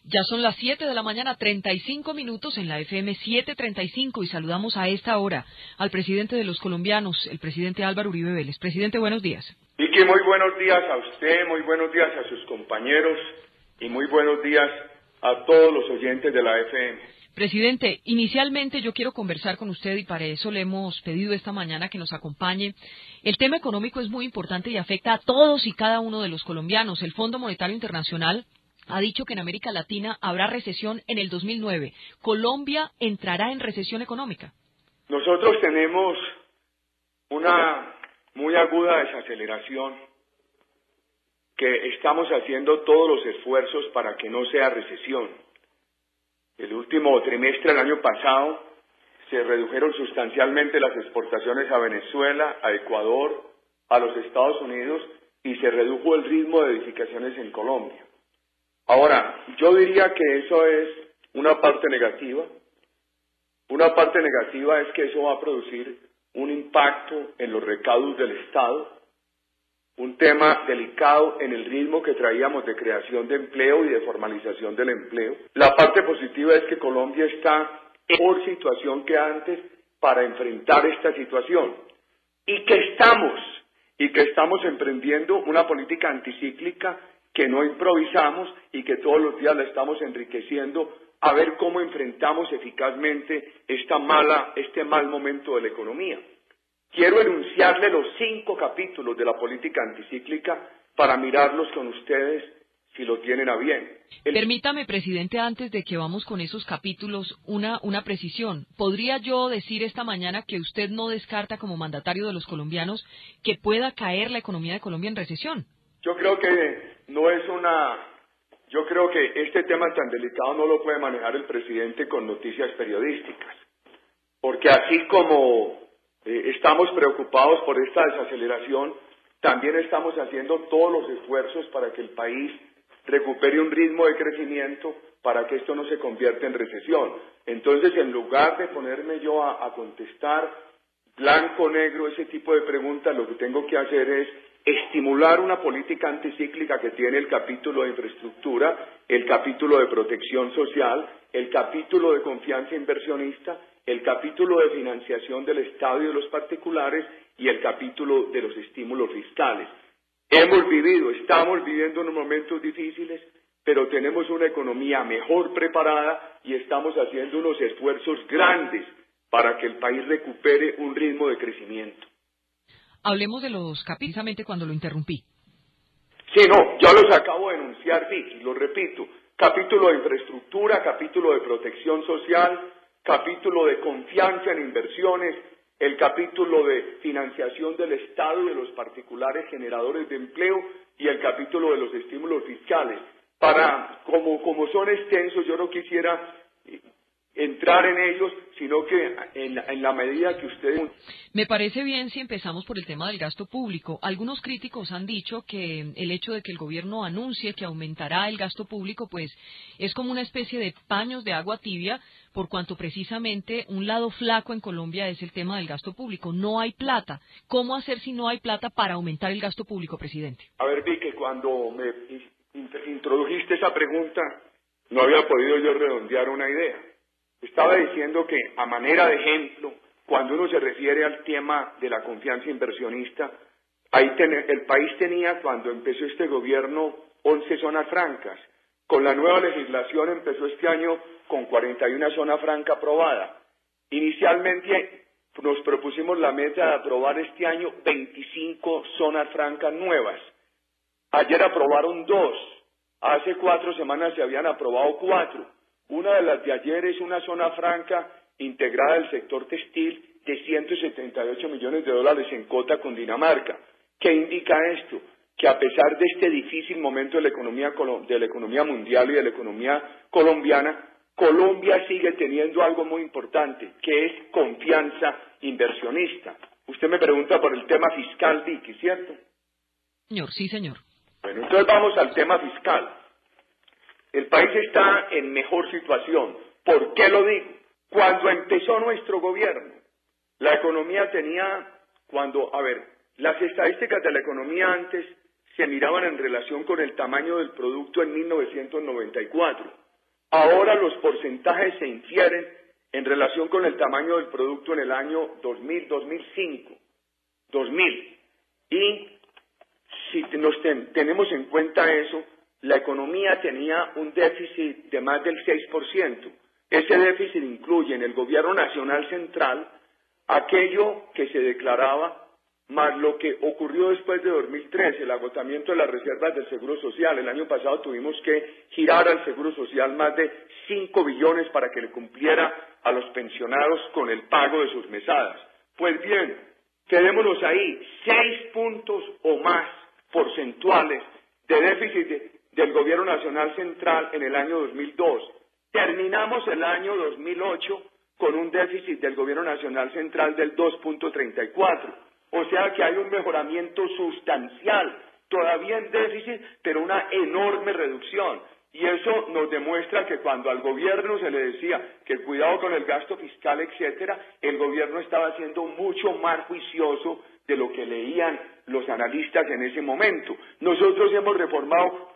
Ya son las 7 de la mañana, 35 minutos en la FM 735 y saludamos a esta hora al presidente de los colombianos, el presidente Álvaro Uribe Vélez. Presidente, buenos días. Vicky, muy buenos días a usted, muy buenos días a sus compañeros y muy buenos días a todos los oyentes de la FM. Presidente, inicialmente yo quiero conversar con usted y para eso le hemos pedido esta mañana que nos acompañe. El tema económico es muy importante y afecta a todos y cada uno de los colombianos. El Fondo Monetario Internacional ha dicho que en América Latina habrá recesión en el 2009. ¿Colombia entrará en recesión económica? Nosotros tenemos una muy aguda desaceleración que estamos haciendo todos los esfuerzos para que no sea recesión. El último trimestre del año pasado se redujeron sustancialmente las exportaciones a Venezuela, a Ecuador, a los Estados Unidos y se redujo el ritmo de edificaciones en Colombia. Ahora, yo diría que eso es una parte negativa. Una parte negativa es que eso va a producir un impacto en los recaudos del Estado, un tema delicado en el ritmo que traíamos de creación de empleo y de formalización del empleo. La parte positiva es que Colombia está en mejor situación que antes para enfrentar esta situación y que estamos emprendiendo una política anticíclica que no improvisamos y que todos los días la estamos enriqueciendo a ver cómo enfrentamos eficazmente este mal momento de la economía. Quiero enunciarle los 5 capítulos de la política anticíclica para mirarlos con ustedes si lo tienen a bien. Permítame, presidente, antes de que vamos con esos capítulos, una precisión. ¿Podría yo decir esta mañana que usted no descarta como mandatario de los colombianos que pueda caer la economía de Colombia en recesión? Yo creo que Yo creo que este tema tan delicado no lo puede manejar el presidente con noticias periodísticas, porque así como estamos preocupados por esta desaceleración, también estamos haciendo todos los esfuerzos para que el país recupere un ritmo de crecimiento para que esto no se convierta en recesión. Entonces, en lugar de ponerme yo a contestar blanco, negro, ese tipo de preguntas, lo que tengo que hacer es estimular una política anticíclica que tiene el capítulo de infraestructura, el capítulo de protección social, el capítulo de confianza inversionista, el capítulo de financiación del Estado y de los particulares y el capítulo de los estímulos fiscales. Estamos viviendo unos momentos difíciles, pero tenemos una economía mejor preparada y estamos haciendo unos esfuerzos grandes para que el país recupere un ritmo de crecimiento. Hablemos de los capítulos, precisamente cuando lo interrumpí. Sí, no, ya los acabo de enunciar, Vicky, lo repito. Capítulo de infraestructura, capítulo de protección social, capítulo de confianza en inversiones, el capítulo de financiación del Estado y de los particulares generadores de empleo y el capítulo de los estímulos fiscales. Como son extensos, yo no quisiera entrar en ellos, sino que en la medida que ustedes... Me parece bien si empezamos por el tema del gasto público. Algunos críticos han dicho que el hecho de que el gobierno anuncie que aumentará el gasto público, pues es como una especie de paños de agua tibia, por cuanto precisamente un lado flaco en Colombia es el tema del gasto público. No hay plata. ¿Cómo hacer si no hay plata para aumentar el gasto público, presidente? A ver, Vicky, cuando me introdujiste esa pregunta, no había podido yo redondear una idea. Estaba diciendo que, a manera de ejemplo, cuando uno se refiere al tema de la confianza inversionista, el país tenía, cuando empezó este gobierno, 11 zonas francas. Con la nueva legislación empezó este año con 41 zonas francas aprobadas. Inicialmente nos propusimos la meta de aprobar este año 25 zonas francas nuevas. Ayer aprobaron 2. Hace 4 semanas se habían aprobado 4. Una de las de ayer es una zona franca integrada del sector textil de $178 millones en cota con Dinamarca. ¿Qué indica esto? Que a pesar de este difícil momento de la economía mundial y de la economía colombiana, Colombia sigue teniendo algo muy importante, que es confianza inversionista. Usted me pregunta por el tema fiscal, Vicky, ¿cierto? Señor, sí, señor. Bueno, entonces vamos al tema fiscal. El país está en mejor situación. ¿Por qué lo digo? Cuando empezó nuestro gobierno, la economía las estadísticas de la economía antes se miraban en relación con el tamaño del producto en 1994. Ahora los porcentajes se infieren en relación con el tamaño del producto en el año 2000, 2005, 2000. Y si tenemos en cuenta eso, la economía tenía un déficit de más del 6%. Ese déficit incluye en el gobierno nacional central aquello que se declaraba más lo que ocurrió después de 2013, el agotamiento de las reservas del Seguro Social. El año pasado tuvimos que girar al Seguro Social más de 5 billones para que le cumpliera a los pensionados con el pago de sus mesadas. Pues bien, quedémonos ahí, 6 puntos o más porcentuales de déficit del Gobierno Nacional Central en el año 2002. Terminamos el año 2008 con un déficit del Gobierno Nacional Central del 2.34. O sea que hay un mejoramiento sustancial, todavía en déficit, pero una enorme reducción. Y eso nos demuestra que cuando al gobierno se le decía que cuidado con el gasto fiscal, etcétera, el gobierno estaba siendo mucho más juicioso de lo que leían los analistas en ese momento. Nosotros hemos reformado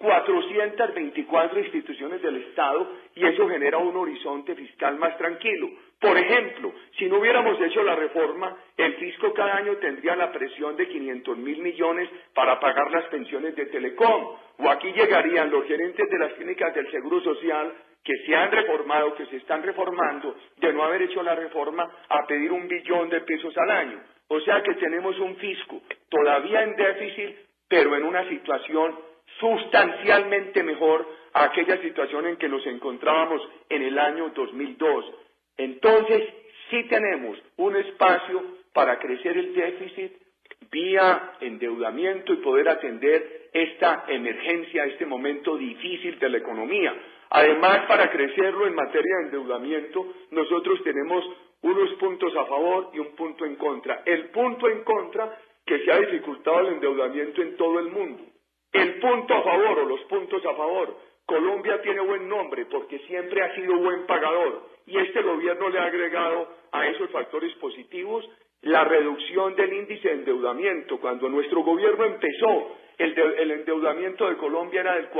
424 instituciones del Estado y eso genera un horizonte fiscal más tranquilo. Por ejemplo, si no hubiéramos hecho la reforma, el fisco cada año tendría la presión de 500.000 millones para pagar las pensiones de Telecom, o aquí llegarían los gerentes de las clínicas del Seguro Social que se han reformado, que se están reformando, de no haber hecho la reforma, a pedir 1 billón de pesos al año. O sea que tenemos un fisco todavía en déficit, pero en una situación sustancialmente mejor a aquella situación en que nos encontrábamos en el año 2002. Entonces, sí tenemos un espacio para crecer el déficit vía endeudamiento y poder atender esta emergencia, este momento difícil de la economía. Además, para crecerlo en materia de endeudamiento, nosotros tenemos unos puntos a favor y un punto en contra. El punto en contra, que se ha dificultado el endeudamiento en todo el mundo. El punto a favor, o los puntos a favor: Colombia tiene buen nombre porque siempre ha sido buen pagador y este gobierno le ha agregado a esos factores positivos la reducción del índice de endeudamiento. Cuando nuestro gobierno empezó, el endeudamiento de Colombia era del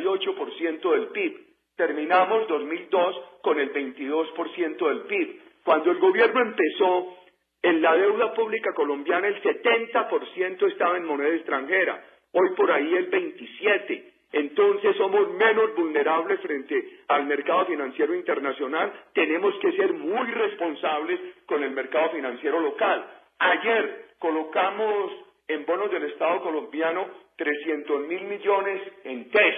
48% del PIB. Terminamos 2002 con el 22% del PIB. Cuando el gobierno empezó, en la deuda pública colombiana el 70% estaba en moneda extranjera, hoy por ahí el 27%. Entonces somos menos vulnerables frente al mercado financiero internacional. Tenemos que ser muy responsables con el mercado financiero local. Ayer colocamos en bonos del Estado colombiano 300.000 millones en TES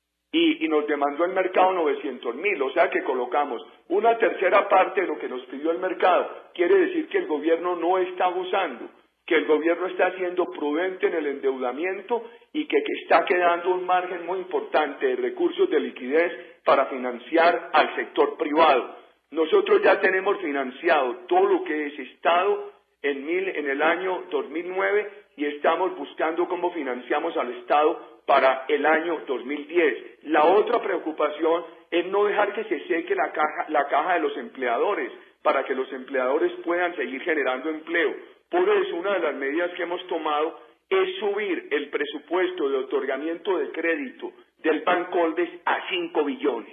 y nos demandó el mercado 900.000, o sea que colocamos una tercera parte de lo que nos pidió el mercado. Quiere decir que el gobierno no está abusando, que el gobierno está siendo prudente en el endeudamiento y que está quedando un margen muy importante de recursos de liquidez para financiar al sector privado. Nosotros ya tenemos financiado todo lo que es Estado en el año 2009 y estamos buscando cómo financiamos al Estado para el año 2010. La otra preocupación es no dejar que se seque la caja de los empleadores para que los empleadores puedan seguir generando empleo. Por eso, una de las medidas que hemos tomado es subir el presupuesto de otorgamiento de crédito del Bancoldes a 5 billones.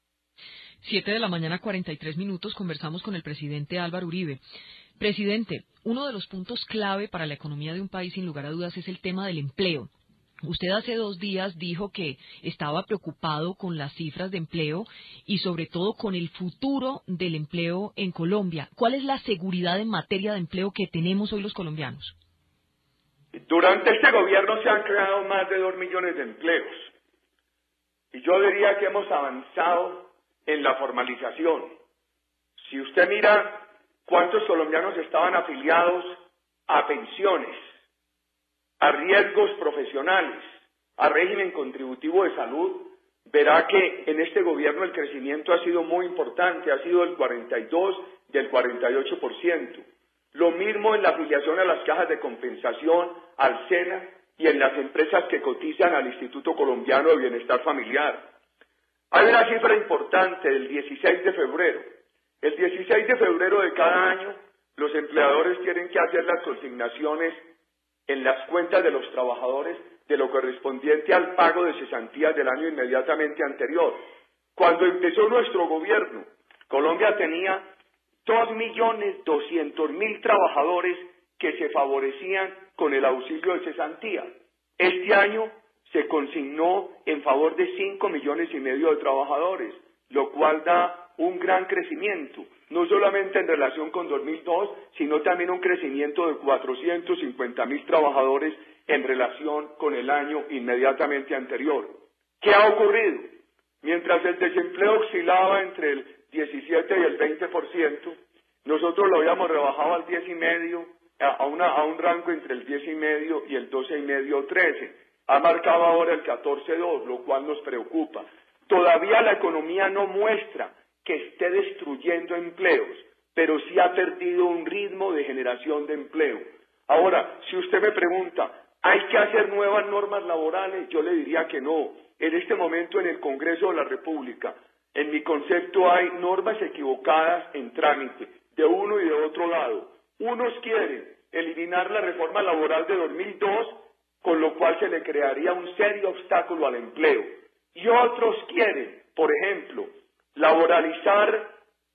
7:43 a.m, conversamos con el presidente Álvaro Uribe. Presidente, uno de los puntos clave para la economía de un país, sin lugar a dudas, es el tema del empleo. Usted hace 2 días dijo que estaba preocupado con las cifras de empleo y sobre todo con el futuro del empleo en Colombia. ¿Cuál es la seguridad en materia de empleo que tenemos hoy los colombianos? Durante este gobierno se han creado más de 2 millones de empleos. Y yo diría que hemos avanzado en la formalización. Si usted mira cuántos colombianos estaban afiliados a pensiones, a riesgos profesionales, a régimen contributivo de salud, verá que en este gobierno el crecimiento ha sido muy importante, ha sido del 42%, del 48%. Lo mismo en la afiliación a las cajas de compensación, al SENA y en las empresas que cotizan al Instituto Colombiano de Bienestar Familiar. Hay una cifra importante del 16 de febrero. El 16 de febrero de cada año, los empleadores tienen que hacer las consignaciones en las cuentas de los trabajadores de lo correspondiente al pago de cesantías del año inmediatamente anterior. Cuando empezó nuestro gobierno, Colombia tenía 2.200.000 trabajadores que se favorecían con el auxilio de cesantía. Este año se consignó en favor de 5,5 millones de trabajadores, lo cual da un gran crecimiento, no solamente en relación con 2002, sino también un crecimiento de 450.000 trabajadores en relación con el año inmediatamente anterior. ¿Qué ha ocurrido? Mientras el desempleo oscilaba entre el 17 y el 20%, nosotros lo habíamos rebajado al 10,5%, a un rango entre el 10,5% y el 12,5% o 13%. Ha marcado ahora el 14,2%, lo cual nos preocupa. Todavía la economía no muestra que esté destruyendo empleos, pero sí ha perdido un ritmo de generación de empleo. Ahora, si usted me pregunta, ¿hay que hacer nuevas normas laborales? Yo le diría que no. En este momento en el Congreso de la República, en mi concepto hay normas equivocadas en trámite, de uno y de otro lado. Unos quieren eliminar la reforma laboral de 2002, con lo cual se le crearía un serio obstáculo al empleo. Y otros quieren, por ejemplo, laboralizar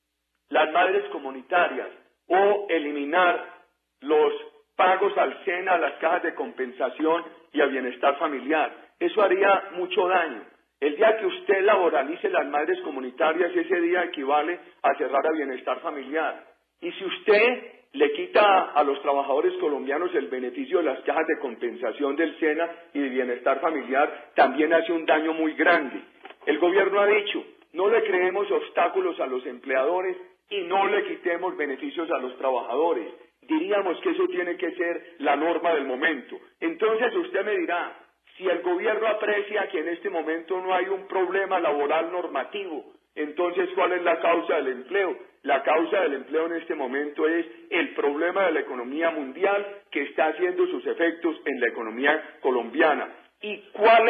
las madres comunitarias o eliminar los pagos al SENA, a las cajas de compensación y a bienestar familiar. Eso haría mucho daño. El día que usted laboralice las madres comunitarias, ese día equivale a cerrar a bienestar familiar. Y si usted le quita a los trabajadores colombianos el beneficio de las cajas de compensación del SENA y de bienestar familiar, también hace un daño muy grande. El gobierno ha dicho, no le creemos obstáculos a los empleadores y no le quitemos beneficios a los trabajadores. Diríamos que eso tiene que ser la norma del momento. Entonces usted me dirá, si el gobierno aprecia que en este momento no hay un problema laboral normativo, entonces ¿cuál es la causa del empleo? La causa del empleo en este momento es el problema de la economía mundial que está haciendo sus efectos en la economía colombiana. ¿Y cuál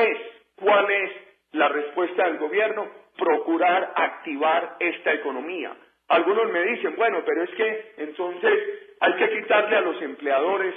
es la respuesta del gobierno? Procurar activar esta economía. Algunos me dicen, bueno, pero es que entonces hay que quitarle a los empleadores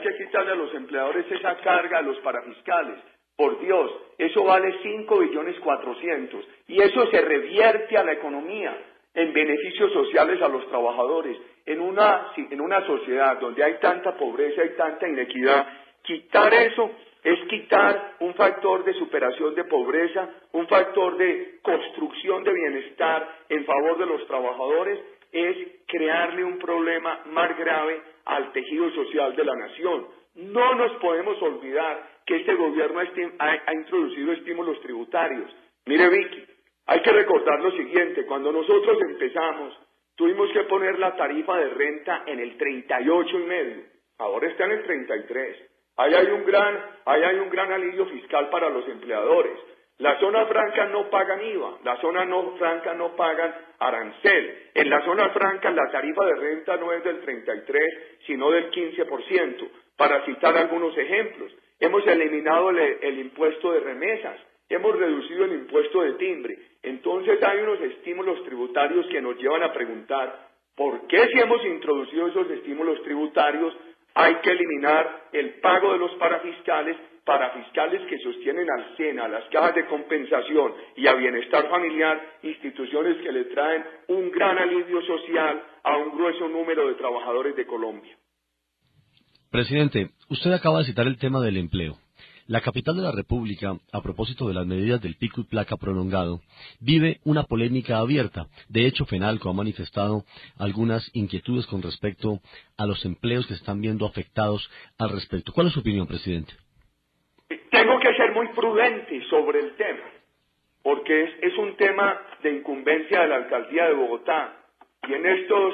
esa carga a los parafiscales. Por Dios, eso vale 5,400,000,000 y eso se revierte a la economía en beneficios sociales a los trabajadores. En una sociedad donde hay tanta pobreza y tanta inequidad, quitar eso es quitar un factor de superación de pobreza, un factor de construcción de bienestar en favor de los trabajadores, es crearle un problema más grave al tejido social de la nación. No nos podemos olvidar que este gobierno ha introducido estímulos tributarios. Mire, Vicky, hay que recordar lo siguiente, cuando nosotros empezamos, tuvimos que poner la tarifa de renta en el 38,5%, ahora está en el 33%. Ahí hay un gran alivio fiscal para los empleadores. La zona franca no pagan IVA, la zona no franca no pagan arancel. En la zona franca la tarifa de renta no es del 33, sino del 15%. Para citar algunos ejemplos, hemos eliminado el impuesto de remesas, hemos reducido el impuesto de timbre. Entonces hay unos estímulos tributarios que nos llevan a preguntar, ¿por qué si hemos introducido esos estímulos tributarios hay que eliminar el pago de los parafiscales que sostienen al SENA, a las cajas de compensación y a bienestar familiar, instituciones que le traen un gran alivio social a un grueso número de trabajadores de Colombia? Presidente, usted acaba de citar el tema del empleo. La capital de la República, a propósito de las medidas del pico y placa prolongado, vive una polémica abierta. De hecho, FENALCO ha manifestado algunas inquietudes con respecto a los empleos que se están viendo afectados al respecto. ¿Cuál es su opinión, presidente? Tengo que ser muy prudente sobre el tema, porque es un tema de incumbencia de la alcaldía de Bogotá. Y en estos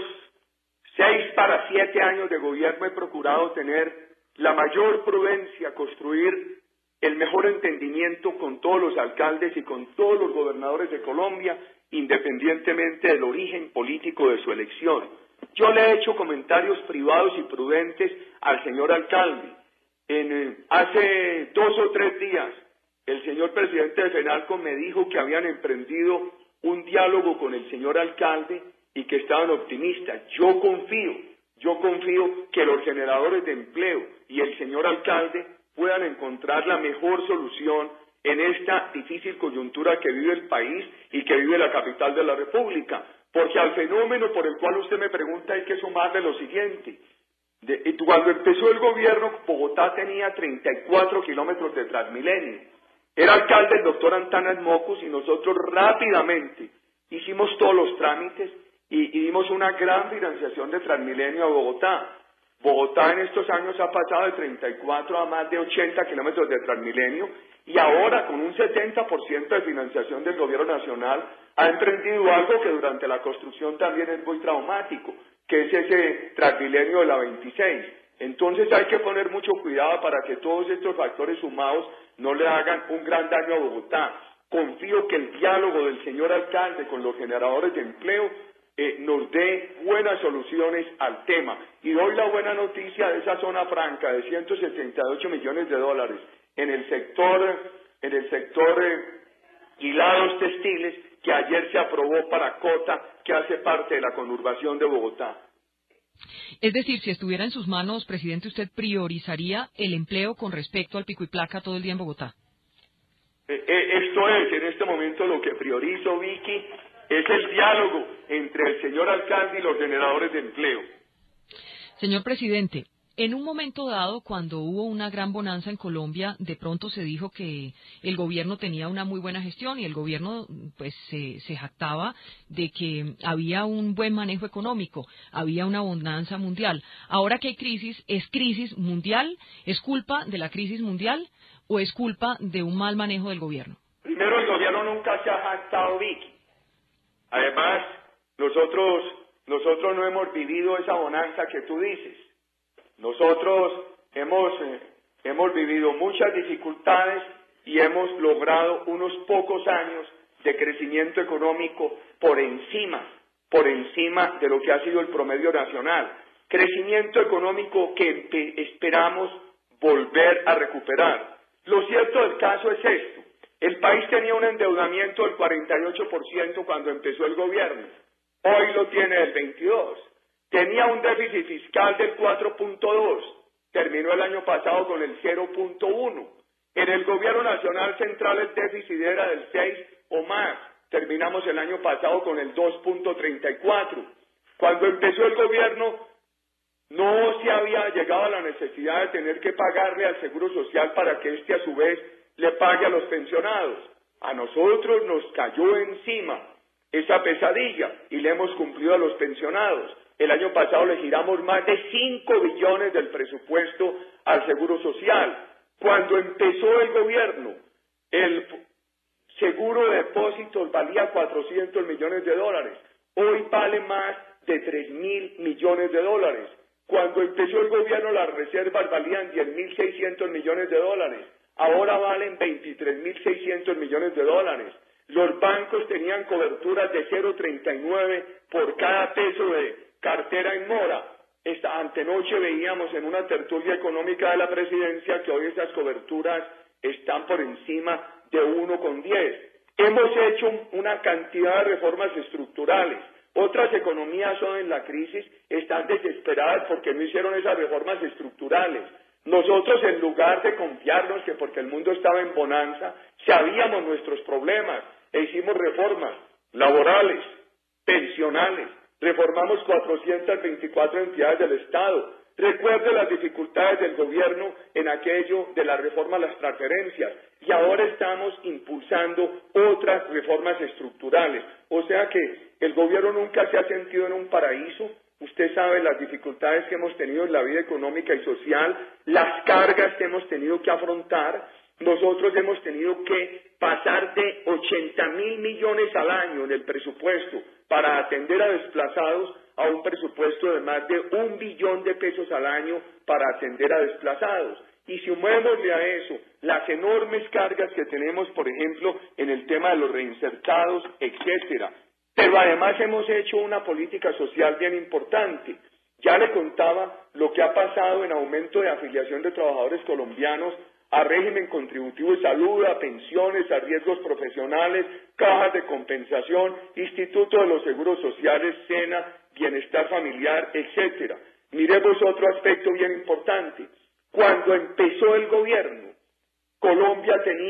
6 para 7 años de gobierno he procurado tener la mayor prudencia, construir el mejor entendimiento con todos los alcaldes y con todos los gobernadores de Colombia, independientemente del origen político de su elección. Yo le he hecho comentarios privados y prudentes al señor alcalde. Hace 2 o 3 días, el señor presidente de FENALCO me dijo que habían emprendido un diálogo con el señor alcalde y que estaban optimistas. Yo confío que los generadores de empleo y el señor alcalde puedan encontrar la mejor solución en esta difícil coyuntura que vive el país y que vive la capital de la República. Porque al fenómeno por el cual usted me pregunta hay que sumarle lo siguiente. Cuando empezó el gobierno, Bogotá tenía 34 kilómetros de Transmilenio. Era alcalde el doctor Antanas Mocus y nosotros rápidamente hicimos todos los trámites y dimos una gran financiación de Transmilenio a Bogotá. Bogotá en estos años ha pasado de 34 a más de 80 kilómetros de Transmilenio y ahora con un 70% de financiación del gobierno nacional ha emprendido algo que durante la construcción también es muy traumático, que es ese Transmilenio de la 26. Entonces hay que poner mucho cuidado para que todos estos factores sumados no le hagan un gran daño a Bogotá. Confío que el diálogo del señor alcalde con los generadores de empleo nos dé buenas soluciones al tema. Y doy la buena noticia de esa zona franca de 178 millones de dólares en el sector hilados textiles que ayer se aprobó para Cota, que hace parte de la conurbación de Bogotá. Es decir, si estuviera en sus manos, presidente, ¿usted priorizaría el empleo con respecto al pico y placa todo el día en Bogotá? Esto es, en este momento lo que priorizo, Vicky, es el diálogo entre el señor alcalde y los generadores de empleo. Señor presidente, en un momento dado, cuando hubo una gran bonanza en Colombia, de pronto se dijo que el gobierno tenía una muy buena gestión y el gobierno pues se jactaba de que había un buen manejo económico, había una bonanza mundial. Ahora que hay crisis, ¿es crisis mundial? ¿Es culpa de la crisis mundial o es culpa de un mal manejo del gobierno? Primero, el gobierno nunca se ha jactado, Vicky. Además, nosotros no hemos vivido esa bonanza que tú dices. Nosotros hemos vivido muchas dificultades y hemos logrado unos pocos años de crecimiento económico por encima de lo que ha sido el promedio nacional. Crecimiento económico que esperamos volver a recuperar. Lo cierto del caso es esto. El país tenía un endeudamiento del 48% cuando empezó el gobierno. Hoy lo tiene del 22%. Tenía un déficit fiscal del 4.2%, terminó el año pasado con el 0.1%. En el gobierno nacional central el déficit era del 6% o más, terminamos el año pasado con el 2.34%. Cuando empezó el gobierno no se había llegado a la necesidad de tener que pagarle al Seguro Social para que éste a su vez le pague a los pensionados. A nosotros nos cayó encima esa pesadilla y le hemos cumplido a los pensionados. El año pasado le giramos más de 5 billones del presupuesto al Seguro Social. Cuando empezó el gobierno, el seguro de depósitos valía 400 millones de dólares. Hoy vale más de 3.000 millones de dólares. Cuando empezó el gobierno, las reservas valían 10.600 millones de dólares. Ahora valen 23.600 millones de dólares. Los bancos tenían coberturas de 0.39 por cada peso de cartera en mora. Esta antenoche veíamos en una tertulia económica de la presidencia que hoy esas coberturas están por encima de 1,10. Hemos hecho una cantidad de reformas estructurales. Otras economías hoy en la crisis están desesperadas porque no hicieron esas reformas estructurales. Nosotros, en lugar de confiarnos que porque el mundo estaba en bonanza, sabíamos nuestros problemas e hicimos reformas laborales, pensionales, reformamos 424 entidades del Estado. Recuerde las dificultades del gobierno en aquello de la reforma a las transferencias y ahora estamos impulsando otras reformas estructurales. O sea que el gobierno nunca se ha sentido en un paraíso. Usted sabe las dificultades que hemos tenido en la vida económica y social, las cargas que hemos tenido que afrontar. Nosotros hemos tenido que pasar de 80.000 millones al año en el presupuesto para atender a desplazados a un presupuesto de más de 1 billón de pesos al año para atender a desplazados. Y sumémosle a eso las enormes cargas que tenemos, por ejemplo, en el tema de los reinsertados, etcétera. Pero además hemos hecho una política social bien importante. Ya le contaba lo que ha pasado en aumento de afiliación de trabajadores colombianos a régimen contributivo de salud, a pensiones, a riesgos profesionales, cajas de compensación, Instituto de los Seguros Sociales, SENA, Bienestar Familiar, etcétera. Miremos otro aspecto bien importante. Cuando empezó el gobierno, Colombia tenía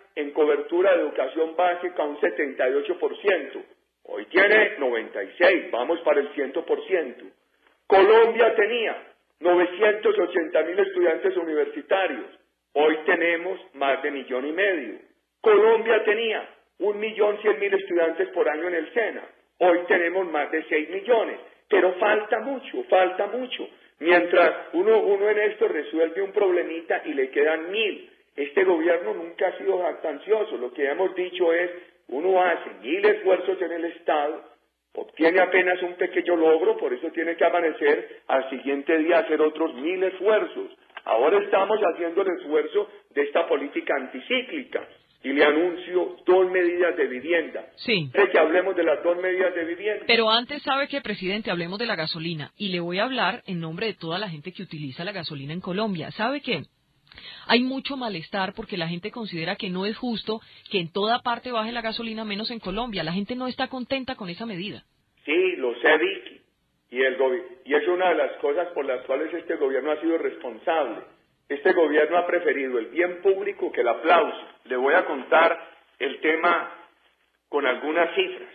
en cobertura de educación básica un 78%. Hoy tiene 96%, vamos para el 100%. Colombia tenía 980.000 estudiantes universitarios. Hoy tenemos más de 1,5 millones. Colombia tenía 1.100.000 estudiantes por año en el SENA. Hoy tenemos más de 6 millones. Pero falta mucho. Mientras uno en esto resuelve un problemita y le quedan 1.000. Este gobierno nunca ha sido jactancioso. Lo que hemos dicho es, uno hace 1.000 esfuerzos en el Estado, obtiene apenas un pequeño logro, por eso tiene que amanecer al siguiente día a hacer otros 1.000 esfuerzos. Ahora estamos haciendo el esfuerzo de esta política anticíclica y le anuncio 2 medidas de vivienda. Sí. ¿Quiere que hablemos de las 2 medidas de vivienda? Pero antes, ¿sabe qué, presidente? Hablemos de la gasolina. Y le voy a hablar en nombre de toda la gente que utiliza la gasolina en Colombia. ¿Sabe qué? Hay mucho malestar porque la gente considera que no es justo que en toda parte baje la gasolina, menos en Colombia. La gente no está contenta con esa medida. Sí, lo sé, Vicky. Y es una de las cosas por las cuales este gobierno ha sido responsable. Este gobierno ha preferido el bien público que el aplauso. Le voy a contar el tema con algunas cifras.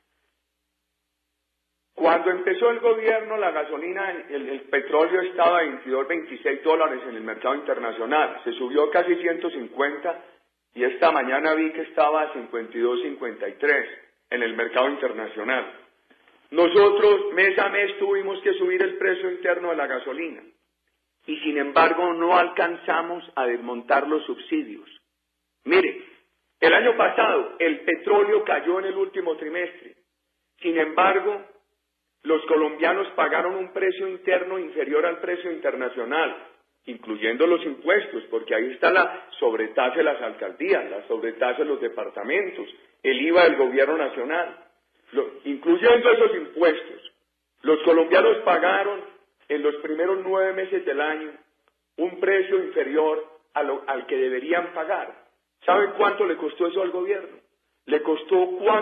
Cuando empezó el gobierno, la gasolina, el petróleo estaba a 22, 26 dólares en el mercado internacional. Se subió casi 150 y esta mañana vi que estaba a 52, 53 en el mercado internacional. Nosotros mes a mes tuvimos que subir el precio interno de la gasolina y sin embargo no alcanzamos a desmontar los subsidios. Mire, el año pasado el petróleo cayó en el último trimestre. Sin embargo, los colombianos pagaron un precio interno inferior al precio internacional, incluyendo los impuestos, porque ahí está la sobretasa de las alcaldías, la sobretasa de los departamentos, el IVA del gobierno nacional. Incluyendo esos impuestos, los colombianos pagaron en los primeros 9 meses del año un precio inferior al que deberían pagar. ¿Saben cuánto le costó eso al gobierno? Le costó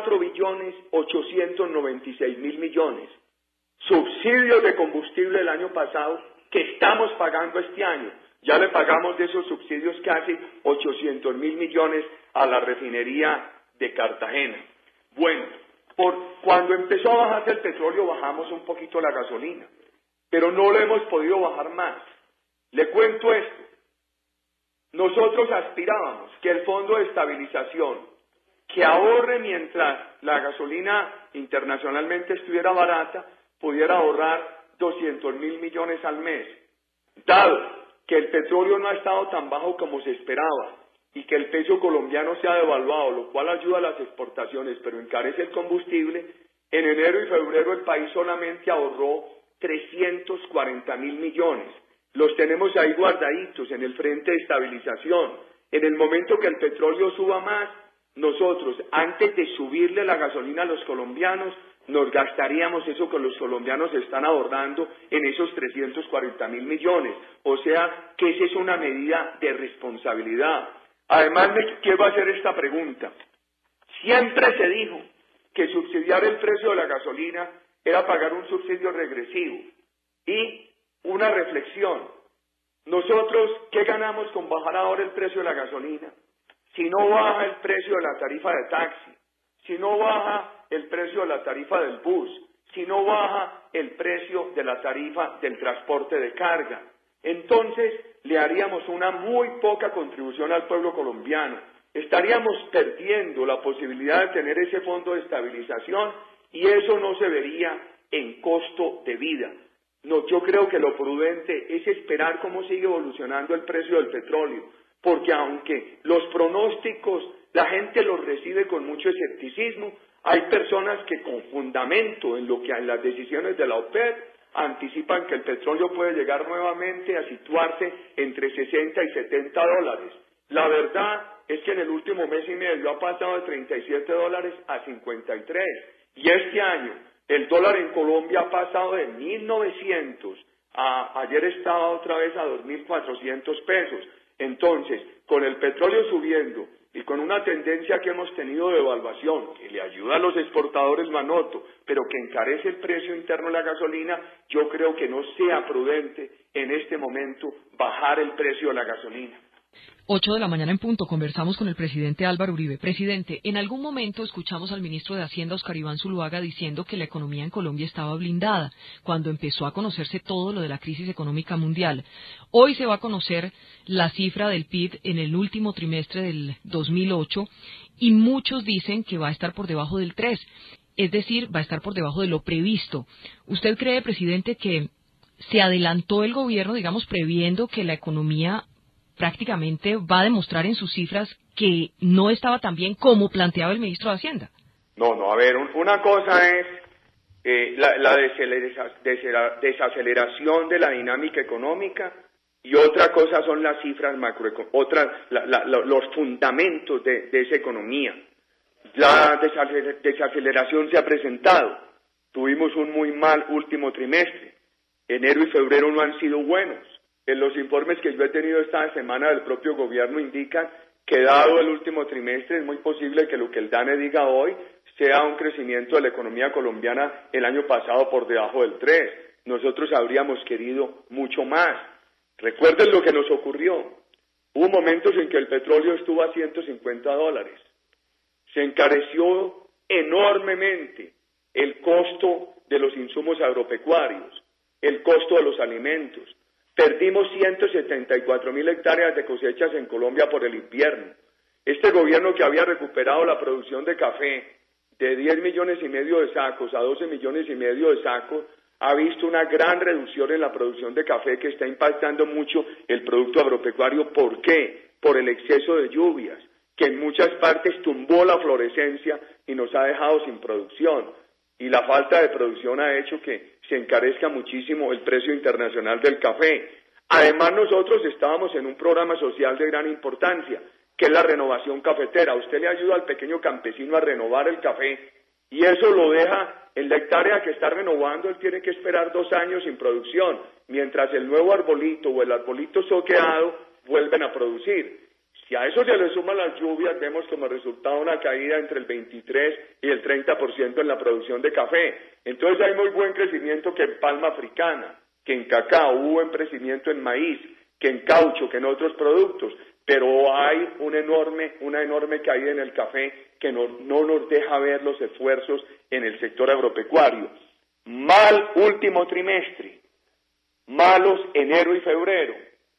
4.896.000 millones. Subsidios de combustible el año pasado que estamos pagando este año. Ya le pagamos de esos subsidios casi 800.000 millones a la refinería de Cartagena. Bueno, cuando empezó a bajarse el petróleo bajamos un poquito la gasolina, pero no lo hemos podido bajar más. Le cuento esto. Nosotros aspirábamos que el Fondo de Estabilización, que ahorre mientras la gasolina internacionalmente estuviera barata, pudiera ahorrar 200.000 millones al mes. Dado que el petróleo no ha estado tan bajo como se esperaba y que el peso colombiano se ha devaluado, lo cual ayuda a las exportaciones, pero encarece el combustible, en enero y febrero el país solamente ahorró 340.000 millones. Los tenemos ahí guardaditos en el frente de estabilización. En el momento que el petróleo suba más, nosotros, antes de subirle la gasolina a los colombianos, nos gastaríamos eso que los colombianos están ahorrando en esos 340.000 millones. O sea, que esa es una medida de responsabilidad. Además, me quiero hacer esta pregunta. Siempre se dijo que subsidiar el precio de la gasolina era pagar un subsidio regresivo. Y una reflexión. Nosotros, ¿qué ganamos con bajar ahora el precio de la gasolina? Si no baja el precio de la tarifa de taxi, si no baja el precio de la tarifa del bus, si no baja el precio de la tarifa del transporte de carga, entonces le haríamos una muy poca contribución al pueblo colombiano. Estaríamos perdiendo la posibilidad de tener ese fondo de estabilización y eso no se vería en costo de vida. No, yo creo que lo prudente es esperar cómo sigue evolucionando el precio del petróleo, porque aunque los pronósticos la gente los recibe con mucho escepticismo, hay personas que con fundamento en las decisiones de la OPEP anticipan que el petróleo puede llegar nuevamente a situarse entre 60 y 70 dólares. La verdad es que en el último mes y medio ha pasado de 37 dólares a 53. Y este año el dólar en Colombia ha pasado de 1.900 ayer estaba otra vez a 2.400 pesos. Entonces, con el petróleo subiendo y con una tendencia que hemos tenido de devaluación, que le ayuda a los exportadores Manoto, pero que encarece el precio interno de la gasolina, yo creo que no sea prudente en este momento bajar el precio de la gasolina. 8 de la mañana en punto, conversamos con el presidente Álvaro Uribe. Presidente, en algún momento escuchamos al ministro de Hacienda, Óscar Iván Zuluaga, diciendo que la economía en Colombia estaba blindada, cuando empezó a conocerse todo lo de la crisis económica mundial. Hoy se va a conocer la cifra del PIB en el último trimestre del 2008 y muchos dicen que va a estar por debajo del 3, es decir, va a estar por debajo de lo previsto. ¿Usted cree, presidente, que se adelantó el gobierno, digamos, previendo que la economía prácticamente va a demostrar en sus cifras que no estaba tan bien como planteaba el ministro de Hacienda? No, a ver, una cosa es la desaceleración de la dinámica económica y otra cosa son las cifras macroeconómicas, los fundamentos de esa economía. La desaceleración se ha presentado. Tuvimos un muy mal último trimestre. Enero y febrero no han sido buenos. En los informes que yo he tenido esta semana del propio gobierno indican que dado el último trimestre es muy posible que lo que el DANE diga hoy sea un crecimiento de la economía colombiana el año pasado por debajo del 3. Nosotros habríamos querido mucho más. Recuerden lo que nos ocurrió. Hubo momentos en que el petróleo estuvo a $150. Se encareció enormemente el costo de los insumos agropecuarios, el costo de los alimentos. Perdimos 174.000 hectáreas de cosechas en Colombia por el invierno. Este gobierno que había recuperado la producción de café de 10,5 millones de sacos a 12,5 millones de sacos, ha visto una gran reducción en la producción de café que está impactando mucho el producto agropecuario. ¿Por qué? Por el exceso de lluvias, que en muchas partes tumbó la florescencia y nos ha dejado sin producción. Y la falta de producción ha hecho que se encarezca muchísimo el precio internacional del café. Además, nosotros estábamos en un programa social de gran importancia, que es la renovación cafetera. Usted le ayuda al pequeño campesino a renovar el café y eso lo deja en la hectárea que está renovando. Él tiene que esperar 2 años sin producción, mientras el nuevo arbolito o el arbolito soqueado vuelven a producir. Si a eso se le suman las lluvias, vemos como resultado una caída entre el 23 y el 30% en la producción de café. Entonces hay muy buen crecimiento que en palma africana, que en cacao, hubo buen crecimiento en maíz, que en caucho, que en otros productos, pero hay una enorme caída en el café que no nos deja ver los esfuerzos en el sector agropecuario. Mal último trimestre, malos enero y febrero.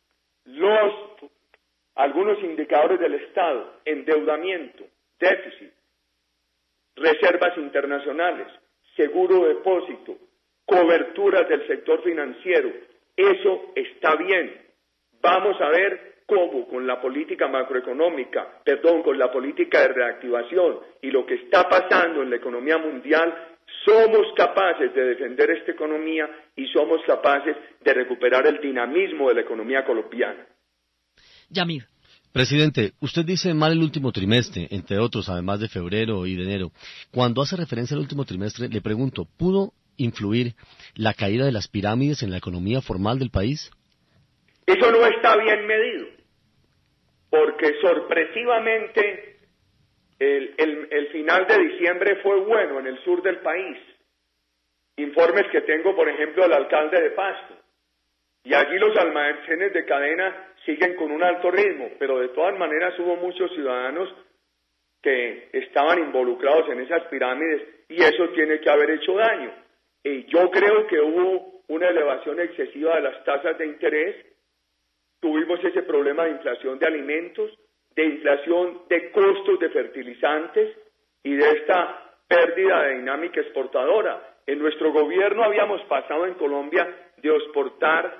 Algunos indicadores del Estado, endeudamiento, déficit, reservas internacionales, seguro de depósito, coberturas del sector financiero, eso está bien. Vamos a ver cómo con la política macroeconómica, con la política de reactivación y lo que está pasando en la economía mundial, somos capaces de defender esta economía y somos capaces de recuperar el dinamismo de la economía colombiana. Yamid. Presidente, usted dice mal el último trimestre, entre otros, además de febrero y de enero. Cuando hace referencia al último trimestre, le pregunto, ¿pudo influir la caída de las pirámides en la economía formal del país? Eso no está bien medido, porque sorpresivamente el final de diciembre fue bueno en el sur del país. Informes que tengo, por ejemplo, del alcalde de Pasto. Y allí los almacenes de cadena siguen con un alto ritmo, pero de todas maneras hubo muchos ciudadanos que estaban involucrados en esas pirámides y eso tiene que haber hecho daño. Yo creo que hubo una elevación excesiva de las tasas de interés, tuvimos ese problema de inflación de alimentos, de inflación de costos de fertilizantes y de esta pérdida de dinámica exportadora. En nuestro gobierno habíamos pasado en Colombia de exportar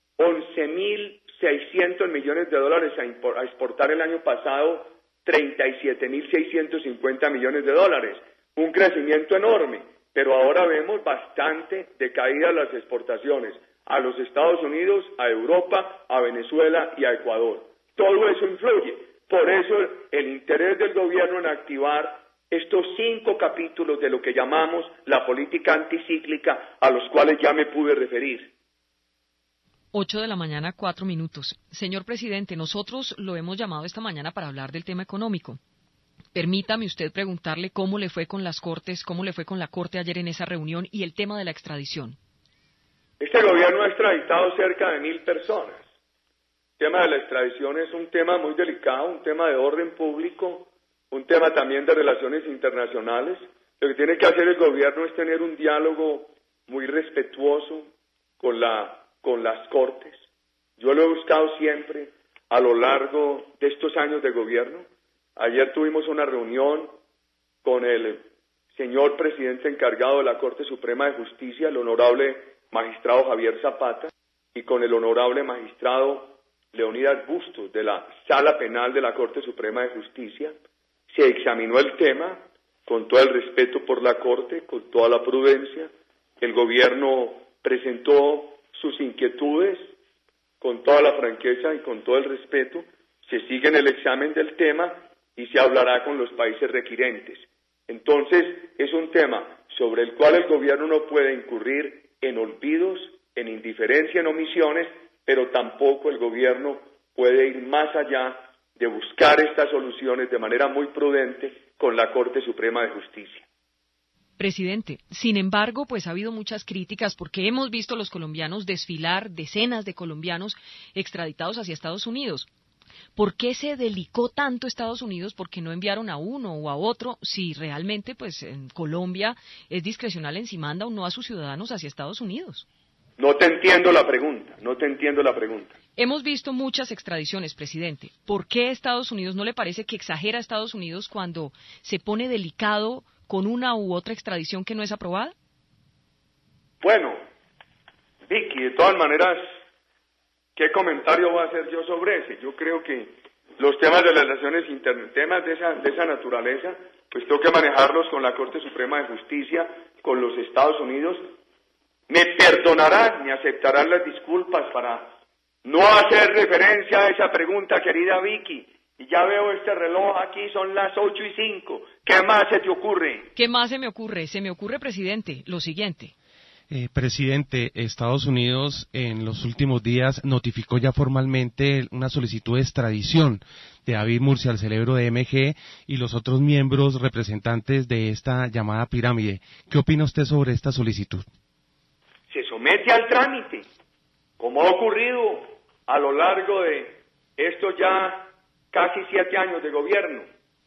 11.600 millones de dólares a exportar el año pasado 37.650 millones de dólares. Un crecimiento enorme, pero ahora vemos bastante decaída las exportaciones a los Estados Unidos, a Europa, a Venezuela y a Ecuador. Todo eso influye. Por eso el interés del gobierno en activar estos 5 capítulos de lo que llamamos la política anticíclica, a los cuales ya me pude referir. 8 de la mañana, 4 minutos. Señor presidente, nosotros lo hemos llamado esta mañana para hablar del tema económico. Permítame usted preguntarle cómo le fue con las Cortes, cómo le fue con la Corte ayer en esa reunión y el tema de la extradición. Este gobierno ha extraditado cerca de 1.000 personas. tema de la extradición es un tema muy delicado, un tema de orden público, un tema también de relaciones internacionales. Lo que tiene que hacer el gobierno es tener un diálogo muy respetuoso con las Cortes. Yo lo he buscado siempre a lo largo de estos años de gobierno. Ayer tuvimos una reunión con el señor presidente encargado de la Corte Suprema de Justicia, el honorable magistrado Javier Zapata, y con el honorable magistrado Leonidas Bustos, de la Sala Penal de la Corte Suprema de Justicia. Se examinó el tema con todo el respeto por la Corte, con toda la prudencia. El gobierno presentó sus inquietudes con toda la franqueza y con todo el respeto. Se sigue en el examen del tema y se hablará con los países requirentes. Entonces, es un tema sobre el cual el gobierno no puede incurrir en olvidos, en indiferencia, en omisiones, pero tampoco el gobierno puede ir más allá de buscar estas soluciones de manera muy prudente con la Corte Suprema de Justicia. Presidente, sin embargo, pues ha habido muchas críticas porque hemos visto a los colombianos desfilar, decenas de colombianos extraditados hacia Estados Unidos. ¿Por qué se delicó tanto Estados Unidos? ¿Por qué no enviaron a uno o a otro si realmente pues en Colombia es discrecional en si manda o no a sus ciudadanos hacia Estados Unidos? No te entiendo la pregunta. Hemos visto muchas extradiciones, presidente. ¿Por qué Estados Unidos no le parece que exagera a Estados Unidos cuando se pone delicado con una u otra extradición que no es aprobada? Bueno, Vicky, de todas maneras, ¿qué comentario voy a hacer yo sobre ese? Yo creo que los temas de las relaciones internas, temas de esa naturaleza, pues tengo que manejarlos con la Corte Suprema de Justicia, con los Estados Unidos. Me perdonarán, me aceptarán las disculpas para no hacer referencia a esa pregunta, querida Vicky. Y ya veo este reloj aquí, son las 8:05. ¿Qué más se te ocurre? ¿Qué más se me ocurre? Se me ocurre, presidente, lo siguiente. Presidente, Estados Unidos en los últimos días notificó ya formalmente una solicitud de extradición de David Murcia, el cerebro de MG, y los otros miembros representantes de esta llamada pirámide. ¿Qué opina usted sobre esta solicitud? Se somete al trámite, como ha ocurrido a lo largo de estos ya casi 7 años de gobierno.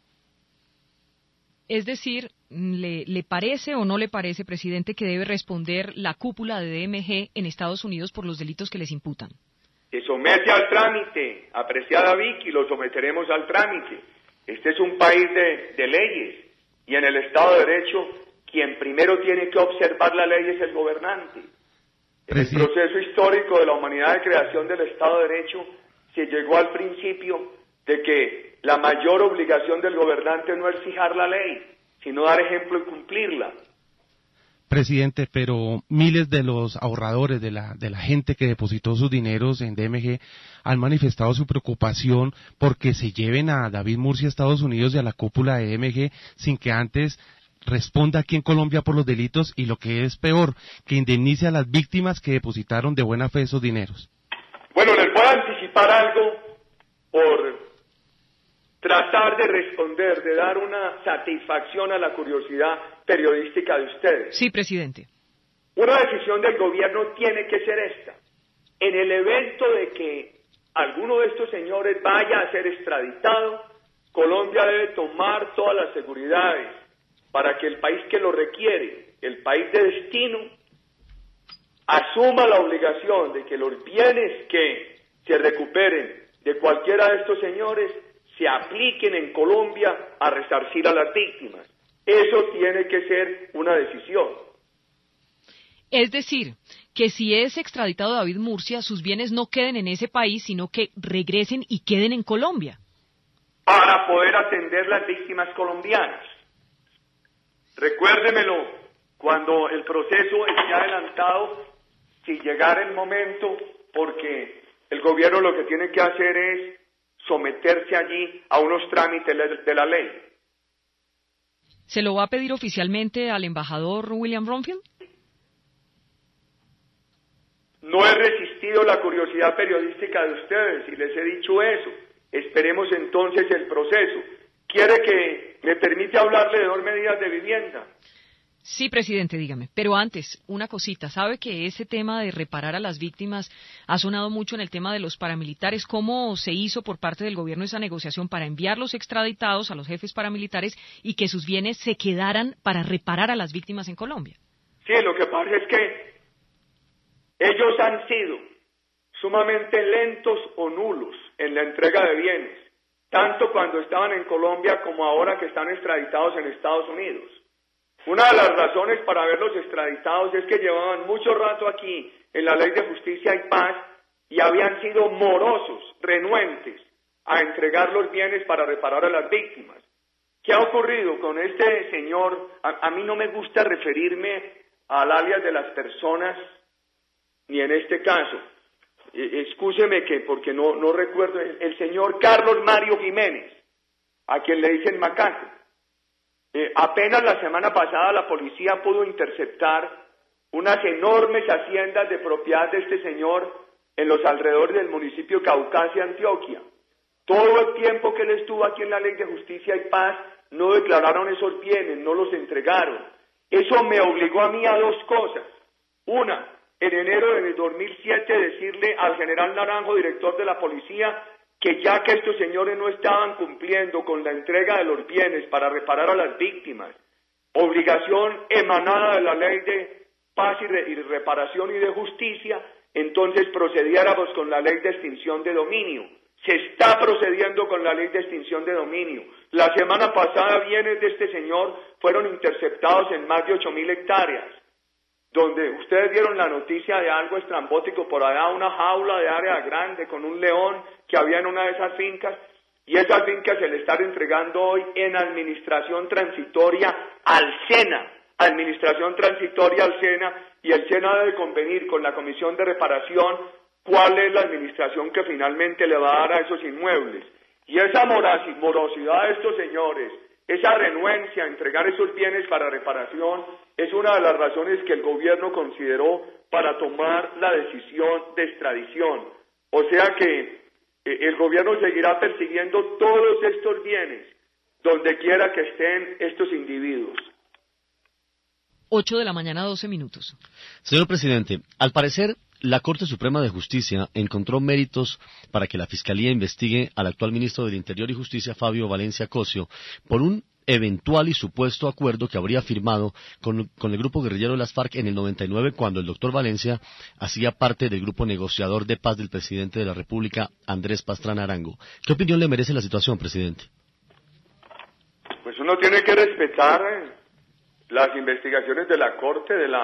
Es decir, ¿le parece o no le parece, presidente, que debe responder la cúpula de DMG en Estados Unidos por los delitos que les imputan? Se somete al trámite, apreciada Vicky, lo someteremos al trámite. Este es un país de leyes y en el Estado de Derecho quien primero tiene que observar la ley es el gobernante. En el proceso histórico de la humanidad de creación del Estado de Derecho se llegó al principio de que la mayor obligación del gobernante no es fijar la ley, sino dar ejemplo y cumplirla. Presidente, pero miles de los ahorradores, de la gente que depositó sus dineros en DMG, han manifestado su preocupación porque se lleven a David Murcia a Estados Unidos y a la cúpula de DMG sin que antes responda aquí en Colombia por los delitos y, lo que es peor, que indemnice a las víctimas que depositaron de buena fe esos dineros. Bueno, les voy a anticipar algo por tratar de responder, de dar una satisfacción a la curiosidad periodística de ustedes. Sí, presidente. Una decisión del gobierno tiene que ser esta. En el evento de que alguno de estos señores vaya a ser extraditado, Colombia debe tomar todas las seguridades para que el país que lo requiere, el país de destino, asuma la obligación de que los bienes que se recuperen de cualquiera de estos señores se apliquen en Colombia a resarcir a las víctimas. Eso tiene que ser una decisión. Es decir, que si es extraditado David Murcia, sus bienes no queden en ese país, sino que regresen y queden en Colombia. Para poder atender las víctimas colombianas. Recuérdemelo, cuando el proceso esté adelantado, si llegara el momento, porque el gobierno lo que tiene que hacer es someterse allí a unos trámites de la ley. ¿Se lo va a pedir oficialmente al embajador William Bromfield? No he resistido la curiosidad periodística de ustedes y les he dicho eso. Esperemos entonces el proceso. ¿Quiere que me permite hablarle de 2 medidas de vivienda? Sí, presidente, dígame. Pero antes, una cosita. ¿Sabe que ese tema de reparar a las víctimas ha sonado mucho en el tema de los paramilitares? ¿Cómo se hizo por parte del gobierno esa negociación para enviar los extraditados a los jefes paramilitares y que sus bienes se quedaran para reparar a las víctimas en Colombia? Sí, lo que pasa es que ellos han sido sumamente lentos o nulos en la entrega de bienes, tanto cuando estaban en Colombia como ahora que están extraditados en Estados Unidos. Una de las razones para haberlos extraditados es que llevaban mucho rato aquí en la Ley de Justicia y Paz y habían sido morosos, renuentes a entregar los bienes para reparar a las víctimas. ¿Qué ha ocurrido con este señor? A mí no me gusta referirme al alias de las personas, ni en este caso. Excúseme que porque no recuerdo, el señor Carlos Mario Jiménez, a quien le dicen Macaco. Apenas la semana pasada la policía pudo interceptar unas enormes haciendas de propiedad de este señor en los alrededores del municipio Caucasia, Antioquia. Todo el tiempo que él estuvo aquí en la Ley de Justicia y Paz no declararon esos bienes, no los entregaron. Eso me obligó a mí a dos cosas. Una, en enero de 2007 decirle al general Naranjo, director de la policía, que ya que estos señores no estaban cumpliendo con la entrega de los bienes para reparar a las víctimas, obligación emanada de la Ley de Paz y Reparación y de Justicia, entonces procediéramos con la Ley de Extinción de Dominio. Se está procediendo con la Ley de Extinción de Dominio. La semana pasada bienes de este señor fueron interceptados en más de 8.000 hectáreas, donde ustedes dieron la noticia de algo estrambótico por allá, una jaula de área grande con un león que había en una de esas fincas, y esas fincas se le están entregando hoy en administración transitoria al SENA, y el SENA debe convenir con la Comisión de Reparación cuál es la administración que finalmente le va a dar a esos inmuebles. Y esa morosidad de estos señores, esa renuencia a entregar esos bienes para reparación, es una de las razones que el gobierno consideró para tomar la decisión de extradición. O sea que el gobierno seguirá persiguiendo todos estos bienes donde quiera que estén estos individuos. 8 de la mañana, 12 minutos. Señor presidente, al parecer la Corte Suprema de Justicia encontró méritos para que la Fiscalía investigue al actual ministro del Interior y Justicia, Fabio Valencia Cosio, por un eventual y supuesto acuerdo que habría firmado con el grupo guerrillero de las FARC en el 99, cuando el doctor Valencia hacía parte del grupo negociador de paz del presidente de la República, Andrés Pastrana Arango. ¿Qué opinión le merece la situación, presidente? Pues uno tiene que respetar las investigaciones de la Corte, de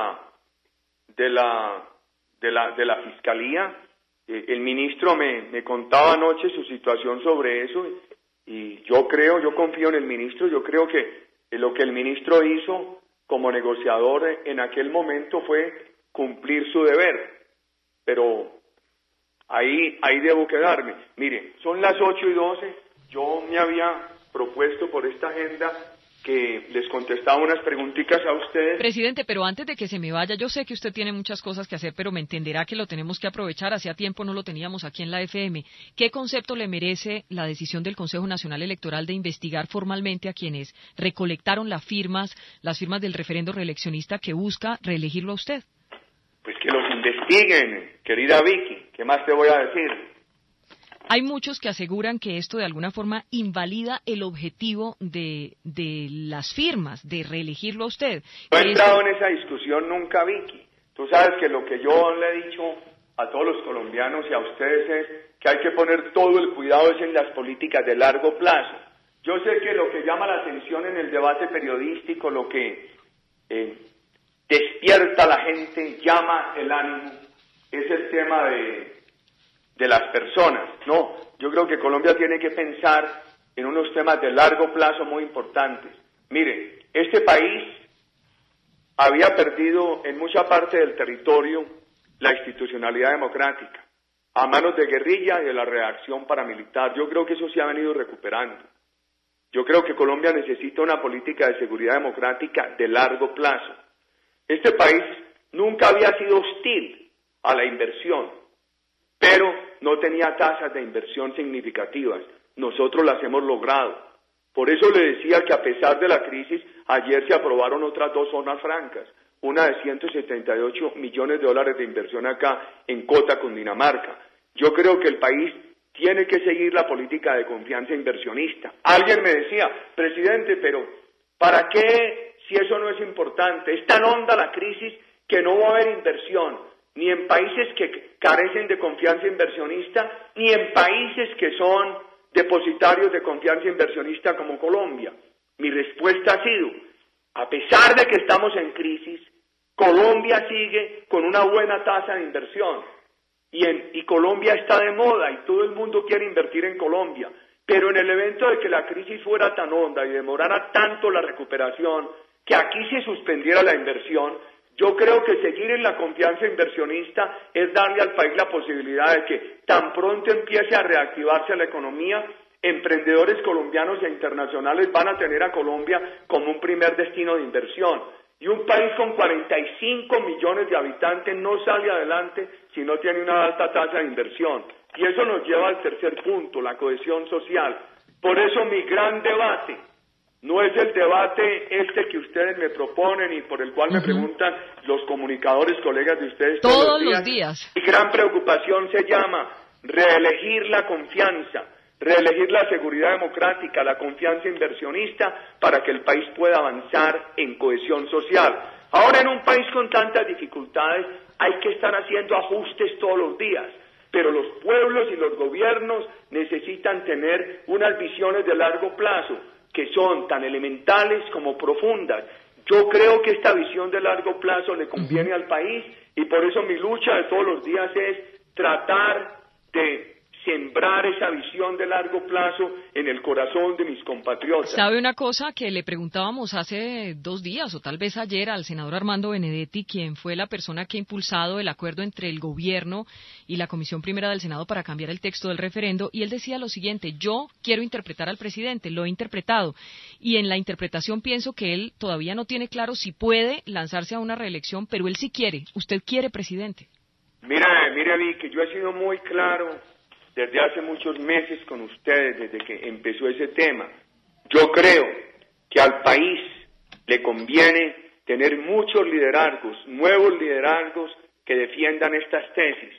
la Fiscalía. El ministro me contaba anoche su situación sobre eso y yo confío en el ministro. Yo creo que lo que el ministro hizo como negociador en aquel momento fue cumplir su deber, pero ahí debo quedarme. Mire, son las 8:12, yo me había propuesto por esta agenda que les contestaba unas preguntitas a ustedes. Presidente, pero antes de que se me vaya, yo sé que usted tiene muchas cosas que hacer, pero me entenderá que lo tenemos que aprovechar. Hacía tiempo no lo teníamos aquí en la FM. ¿Qué concepto le merece la decisión del Consejo Nacional Electoral de investigar formalmente a quienes recolectaron las firmas del referendo reeleccionista que busca reelegirlo a usted? Pues que los investiguen, querida Vicky. ¿Qué más te voy a decir? Hay muchos que aseguran que esto de alguna forma invalida el objetivo de las firmas, de reelegirlo a usted. No he entrado en esa discusión nunca, Vicky. Tú sabes que lo que yo le he dicho a todos los colombianos y a ustedes es que hay que poner todo el cuidado en las políticas de largo plazo. Yo sé que lo que llama la atención en el debate periodístico, lo que despierta a la gente, llama el ánimo, es el tema de las personas. No, yo creo que Colombia tiene que pensar en unos temas de largo plazo muy importantes. Mire, este país había perdido en mucha parte del territorio la institucionalidad democrática a manos de guerrilla y de la reacción paramilitar. Yo creo que eso se ha venido recuperando. Yo creo que Colombia necesita una política de seguridad democrática de largo plazo. Este país nunca había sido hostil a la inversión, pero no tenía tasas de inversión significativas. Nosotros las hemos logrado. Por eso le decía que a pesar de la crisis, ayer se aprobaron otras 2 zonas francas, una de 178 millones de dólares de inversión acá en Cota, Cundinamarca. Yo creo que el país tiene que seguir la política de confianza inversionista. Alguien me decía, presidente, pero ¿para qué si eso no es importante? Es tan honda la crisis que no va a haber inversión, ni en países que carecen de confianza inversionista, ni en países que son depositarios de confianza inversionista como Colombia. Mi respuesta ha sido, a pesar de que estamos en crisis, Colombia sigue con una buena tasa de inversión y Colombia está de moda y todo el mundo quiere invertir en Colombia, pero en el evento de que la crisis fuera tan honda y demorara tanto la recuperación, que aquí se suspendiera la inversión, yo creo que seguir en la confianza inversionista es darle al país la posibilidad de que tan pronto empiece a reactivarse la economía, emprendedores colombianos e internacionales van a tener a Colombia como un primer destino de inversión. Y un país con 45 millones de habitantes no sale adelante si no tiene una alta tasa de inversión. Y eso nos lleva al tercer punto, la cohesión social. Por eso mi gran debate no es el debate que ustedes me proponen y por el cual me preguntan los comunicadores, colegas de ustedes todos los días. Mi gran preocupación se llama reelegir la confianza, reelegir la seguridad democrática, la confianza inversionista para que el país pueda avanzar en cohesión social. Ahora en un país con tantas dificultades hay que estar haciendo ajustes todos los días, pero los pueblos y los gobiernos necesitan tener unas visiones de largo plazo que son tan elementales como profundas. Yo creo que esta visión de largo plazo le conviene al país y por eso mi lucha de todos los días es tratar de sembrar esa visión de largo plazo en el corazón de mis compatriotas. ¿Sabe una cosa que le preguntábamos hace 2 días o tal vez ayer al senador Armando Benedetti, quien fue la persona que ha impulsado el acuerdo entre el gobierno y la Comisión Primera del Senado para cambiar el texto del referendo? Y él decía lo siguiente: yo quiero interpretar al presidente, lo he interpretado, y en la interpretación pienso que él todavía no tiene claro si puede lanzarse a una reelección, pero él sí quiere. ¿Usted quiere, presidente? Mira, Vicky, yo he sido muy claro desde hace muchos meses con ustedes, desde que empezó ese tema. Yo creo que al país le conviene tener muchos liderazgos, nuevos liderazgos que defiendan estas tesis.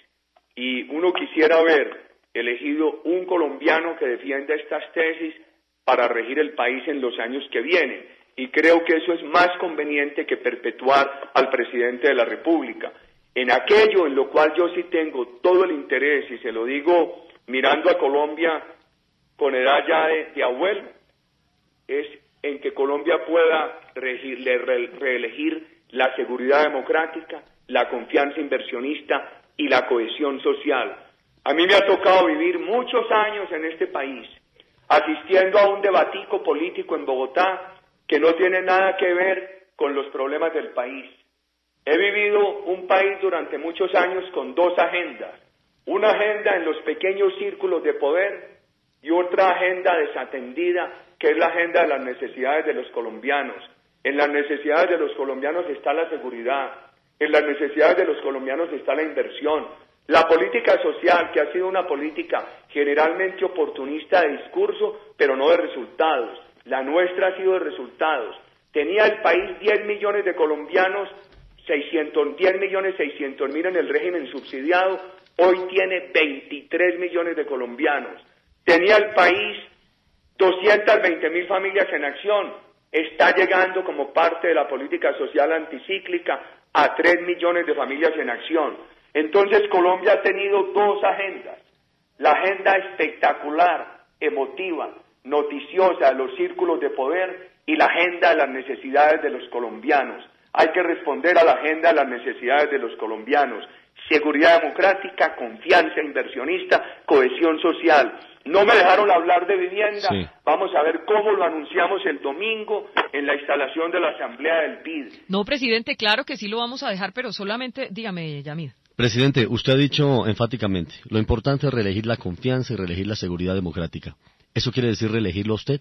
Y uno quisiera ver elegido un colombiano que defienda estas tesis para regir el país en los años que vienen. Y creo que eso es más conveniente que perpetuar al presidente de la República. En aquello en lo cual yo sí tengo todo el interés, y se lo digo mirando a Colombia con edad ya de abuelo, es en que Colombia pueda reelegir la seguridad democrática, la confianza inversionista y la cohesión social. A mí me ha tocado vivir muchos años en este país, asistiendo a un debatico político en Bogotá que no tiene nada que ver con los problemas del país. He vivido un país durante muchos años con 2 agendas, una agenda en los pequeños círculos de poder y otra agenda desatendida, que es la agenda de las necesidades de los colombianos. En las necesidades de los colombianos está la seguridad, en las necesidades de los colombianos está la inversión. La política social, que ha sido una política generalmente oportunista de discurso, pero no de resultados. La nuestra ha sido de resultados. Tenía el país 10 millones de colombianos, 10.600.000 en el régimen subsidiado, hoy tiene 23 millones de colombianos. Tenía el país 220.000 familias en acción, está llegando como parte de la política social anticíclica a 3 millones de familias en acción. Entonces Colombia ha tenido 2 agendas, la agenda espectacular, emotiva, noticiosa de los círculos de poder y la agenda de las necesidades de los colombianos. Hay que responder a la agenda de las necesidades de los colombianos: seguridad democrática, confianza inversionista, cohesión social. No me dejaron hablar de vivienda. Sí. Vamos a ver cómo lo anunciamos el domingo en la instalación de la Asamblea del BID. No, presidente, claro que sí lo vamos a dejar, pero solamente, dígame, Yamid. Presidente, usted ha dicho enfáticamente, lo importante es reelegir la confianza y reelegir la seguridad democrática. ¿Eso quiere decir reelegirlo a usted?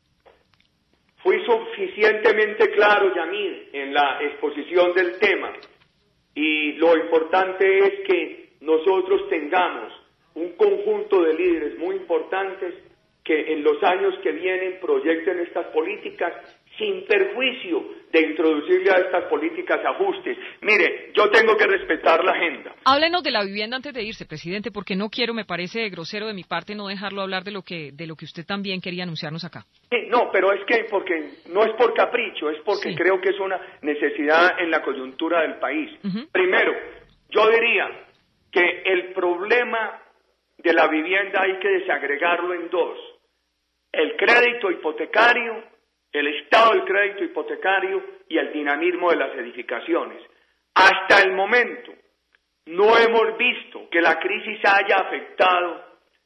Fui suficientemente claro, Yamid, en la exposición del tema. Y lo importante es que nosotros tengamos un conjunto de líderes muy importantes que en los años que vienen proyecten estas políticas sin perjuicio de introducirle a estas políticas ajustes. Mire, yo tengo que respetar la agenda. Háblenos de la vivienda antes de irse, presidente, porque no quiero, me parece grosero de mi parte no dejarlo hablar de lo que usted también quería anunciarnos acá. No, pero es que no es por capricho, es porque creo que es una necesidad en la coyuntura del país. Primero, yo diría que el problema de la vivienda hay que desagregarlo en dos: el crédito hipotecario, el estado del crédito hipotecario y el dinamismo de las edificaciones. Hasta el momento no hemos visto que la crisis haya afectado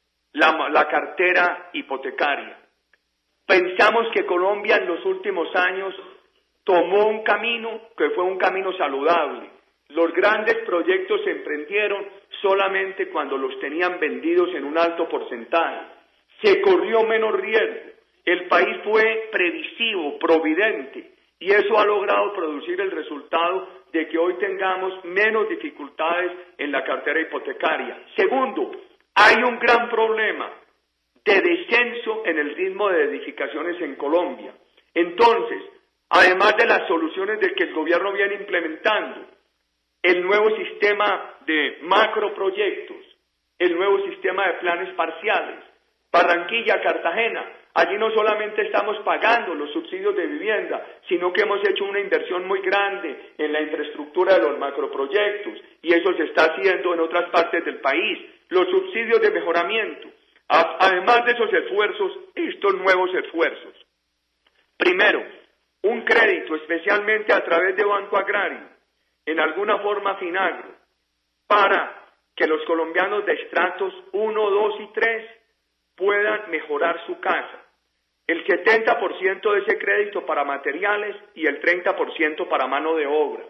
la cartera hipotecaria. Pensamos que Colombia en los últimos años tomó un camino que fue un camino saludable. Los grandes proyectos se emprendieron solamente cuando los tenían vendidos en un alto porcentaje. Se corrió menos riesgo. El país fue previsivo, providente, y eso ha logrado producir el resultado de que hoy tengamos menos dificultades en la cartera hipotecaria. Segundo, hay un gran problema de descenso en el ritmo de edificaciones en Colombia. Entonces, además de las soluciones de que el gobierno viene implementando, el nuevo sistema de macroproyectos, el nuevo sistema de planes parciales, Barranquilla, Cartagena, allí no solamente estamos pagando los subsidios de vivienda, sino que hemos hecho una inversión muy grande en la infraestructura de los macroproyectos, y eso se está haciendo en otras partes del país. Los subsidios de mejoramiento, además de esos esfuerzos, estos nuevos esfuerzos. Primero, un crédito, especialmente a través de Banco Agrario, en alguna forma Finagro, para que los colombianos de estratos 1, 2 y 3 puedan mejorar su casa. El 70% de ese crédito para materiales y el 30% para mano de obra.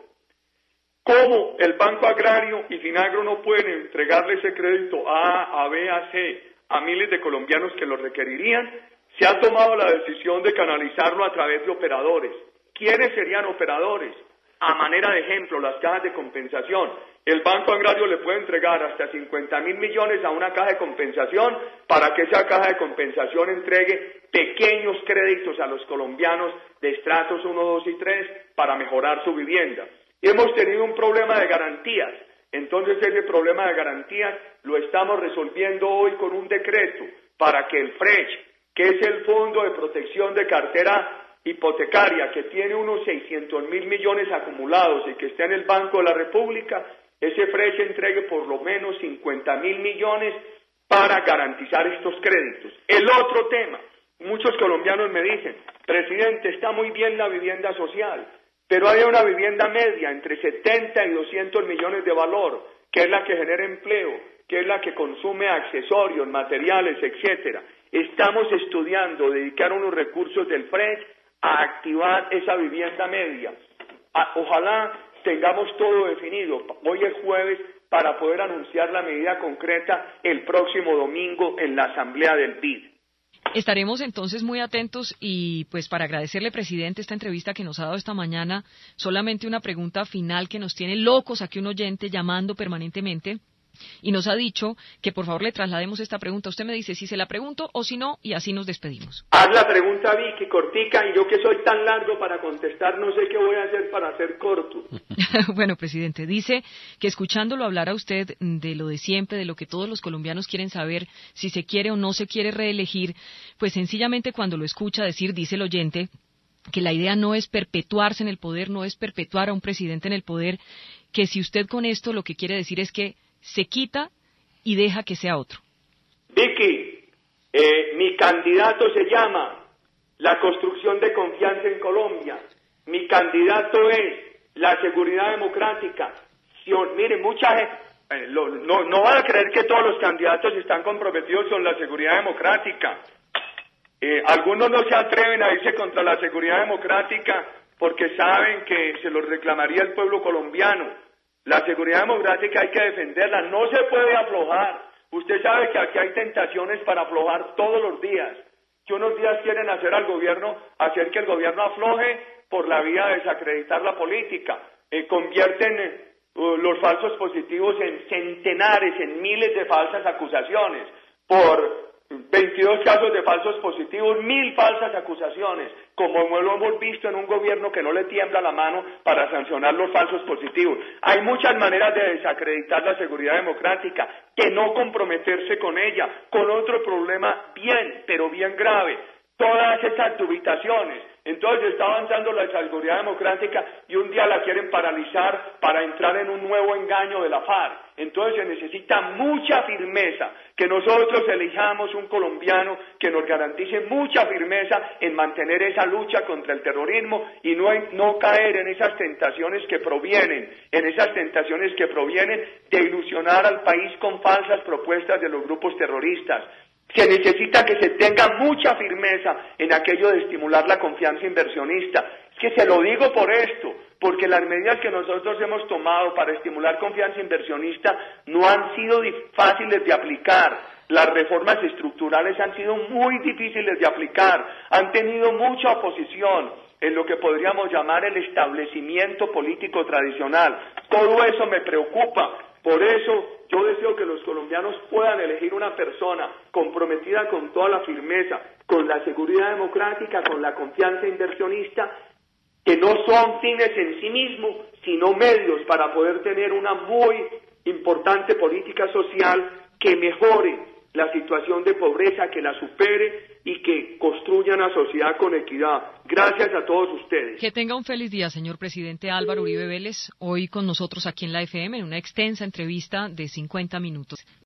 ¿Cómo el Banco Agrario y Finagro no pueden entregarle ese crédito a B, a C, a miles de colombianos que lo requerirían? Se ha tomado la decisión de canalizarlo a través de operadores. ¿Quiénes serían operadores? A manera de ejemplo, las cajas de compensación. El Banco Agrario le puede entregar hasta 50.000 millones a una caja de compensación para que esa caja de compensación entregue pequeños créditos a los colombianos de estratos 1, 2 y 3 para mejorar su vivienda. Hemos tenido un problema de garantías, entonces ese problema de garantías lo estamos resolviendo hoy con un decreto para que el FRECH, que es el Fondo de Protección de Cartera Hipotecaria, que tiene unos 600.000 millones acumulados y que está en el Banco de la República, ese FRECH entregue por lo menos 50.000 millones para garantizar estos créditos. El otro tema, muchos colombianos me dicen: presidente, está muy bien la vivienda social, pero hay una vivienda media entre 70 y 200 millones de valor, que es la que genera empleo, que es la que consume accesorios, materiales, etcétera. Estamos estudiando dedicar unos recursos del FRECH a activar esa vivienda media. Ojalá tengamos todo definido. Hoy es jueves para poder anunciar la medida concreta el próximo domingo en la asamblea del BID. Estaremos entonces muy atentos y pues para agradecerle, presidente, esta entrevista que nos ha dado esta mañana, solamente una pregunta final que nos tiene locos aquí un oyente llamando permanentemente y nos ha dicho que por favor le traslademos esta pregunta. Usted me dice si se la pregunto o si no y así nos despedimos. Haz la pregunta, Vicky, cortica, y yo que soy tan largo para contestar no sé qué voy a hacer para ser corto. Bueno, presidente, dice que escuchándolo hablar a usted de lo de siempre, de lo que todos los colombianos quieren saber, si se quiere o no se quiere reelegir, pues sencillamente cuando lo escucha decir, dice el oyente, que la idea no es perpetuarse en el poder, no es perpetuar a un presidente en el poder, que si usted con esto lo que quiere decir es que se quita y deja que sea otro. Vicky, mi candidato se llama la construcción de confianza en Colombia. Mi candidato es la seguridad democrática. Mire, mucha gente, no van a creer que todos los candidatos están comprometidos con la seguridad democrática. Algunos no se atreven a irse contra la seguridad democrática porque saben que se los reclamaría el pueblo colombiano. La seguridad democrática hay que defenderla, no se puede aflojar. Usted sabe que aquí hay tentaciones para aflojar todos los días. Que unos días quieren hacer que el gobierno afloje por la vía de desacreditar la política. Convierten los falsos positivos en centenares, en miles de falsas acusaciones por 22 casos de falsos positivos, 1.000 falsas acusaciones, como lo hemos visto en un gobierno que no le tiembla la mano para sancionar los falsos positivos. Hay muchas maneras de desacreditar la seguridad democrática, que no comprometerse con ella, con otro problema bien, pero bien grave, todas esas dubitaciones. Entonces está avanzando la seguridad democrática y un día la quieren paralizar para entrar en un nuevo engaño de la FARC. Entonces se necesita mucha firmeza, que nosotros elijamos un colombiano que nos garantice mucha firmeza en mantener esa lucha contra el terrorismo y no caer en esas tentaciones que provienen de ilusionar al país con falsas propuestas de los grupos terroristas. Se necesita que se tenga mucha firmeza en aquello de estimular la confianza inversionista. Es que se lo digo por esto, porque las medidas que nosotros hemos tomado para estimular confianza inversionista no han sido fáciles de aplicar. Las reformas estructurales han sido muy difíciles de aplicar, han tenido mucha oposición en lo que podríamos llamar el establecimiento político tradicional. Todo eso me preocupa. Por eso yo deseo que los colombianos puedan elegir una persona comprometida con toda la firmeza, con la seguridad democrática, con la confianza inversionista, que no son fines en sí mismos, sino medios para poder tener una muy importante política social que mejore la situación de pobreza, que la supere y que construya una sociedad con equidad. Gracias a todos ustedes. Que tenga un feliz día, señor presidente Álvaro Uribe Vélez, hoy con nosotros aquí en la FM en una extensa entrevista de 50 minutos.